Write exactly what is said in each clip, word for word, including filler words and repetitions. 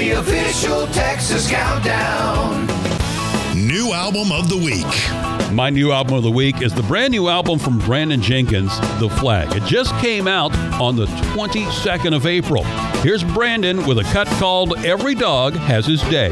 the official Texas Countdown. New album of the week. My new album of the week is the brand new album from Brandon Jenkins, The Flag. It just came out on the twenty-second of April. Here's Brandon with a cut called Every Dog Has His Day.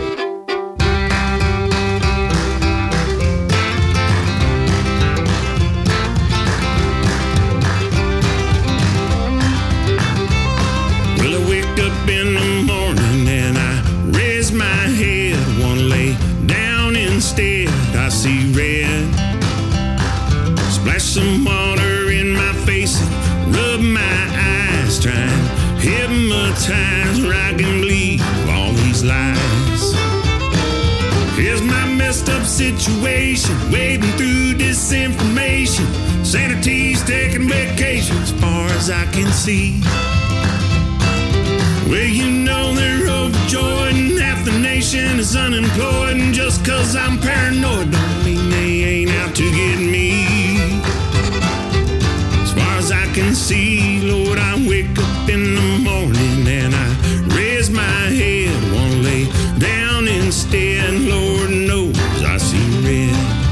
Well, I wake up in the morning and I raise my head. Wanna lay down instead, I see red. Splash some water in my face and rub my eyes, trying to hypnotize where I can believe all these lies. Here's my messed up situation, wading through disinformation. Sanity's taking vacation as far as I can see. Well, you know they're overjoyed and half the nation is unemployed, and just cause I'm paranoid don't mean they ain't out to get me. As far as I can see, Lord, I wake up in the morning and I raise my head, wanna lay down instead. Lord knows I see red.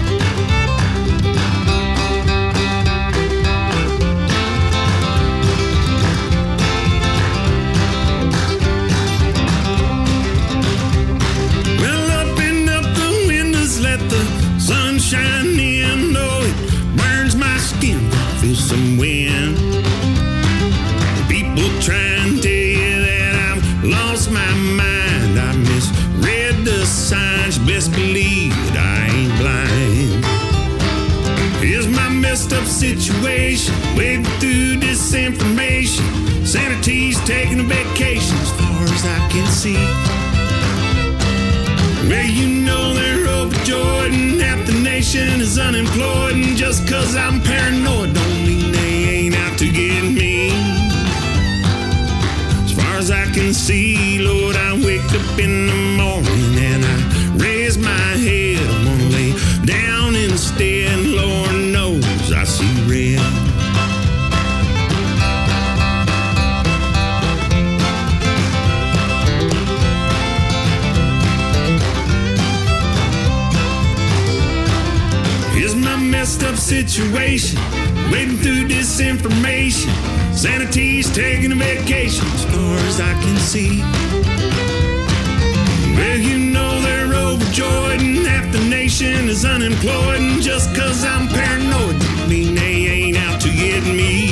Sunshine in, though it burns my skin, feel some wind. People try and tell you that I've lost my mind. I misread the signs, best believe that I ain't blind. Here's my messed up situation, wading through disinformation. Sanity's taking a vacation as far as I can see. Well, you know they're overjoyed and half the nation is unemployed, and just cause I'm paranoid don't mean they ain't out to get me. As far as I can see, Lord, I wake up in the morning and I raise my head. I wanna lay down instead. Lord knows I see red. Messed up situation, wading through disinformation. Sanity's taking a vacation as far as I can see. Well, you know they're overjoyed and half the nation is unemployed, and just cause I'm paranoid don't mean they ain't out to get me.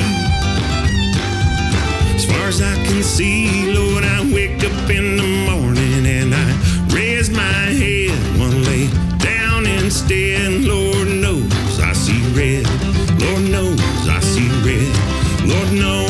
As far as I can see, Lord, I wake up in the morning and I raise my head, wanna lay down instead. Lord knows I see red. Lord knows I see red. Lord knows